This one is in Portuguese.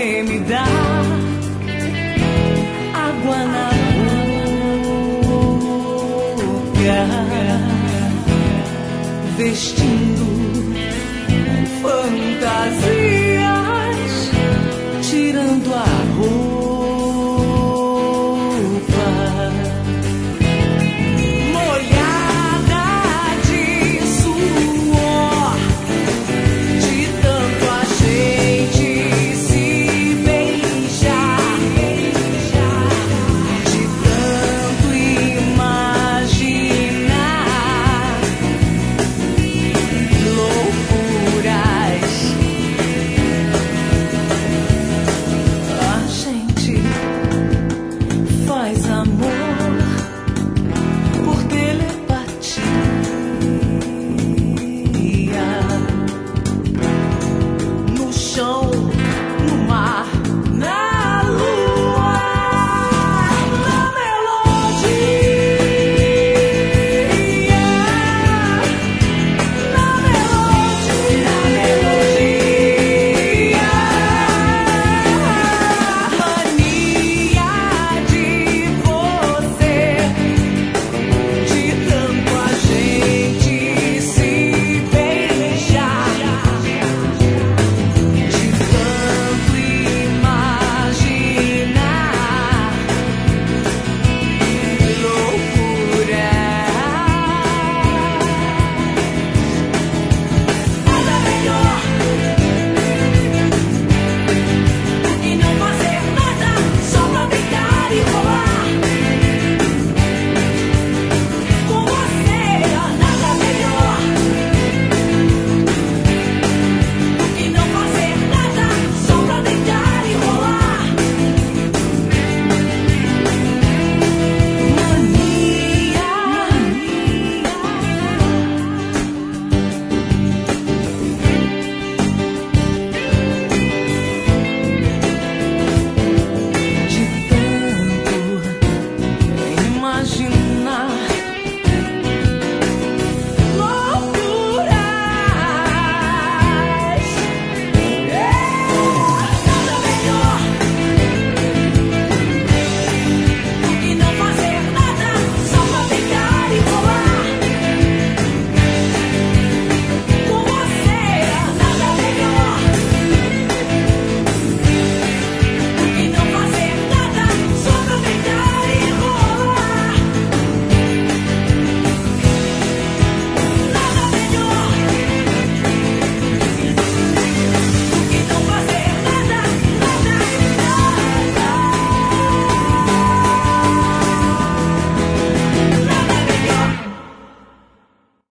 você me dá água na boca, vestindo fantasias, tirando a roupa, molhada de suor, de tanto a gente se beijar, de tanto imaginar loucuras. A gente faz amor por telepatia, no chão, no mar, na lua, na melodia, na melodia, mania de você, de tanto a gente se beijar, de tanto imaginar loucura. Nada melhor do que não fazer nada, só pra brincar e rolar.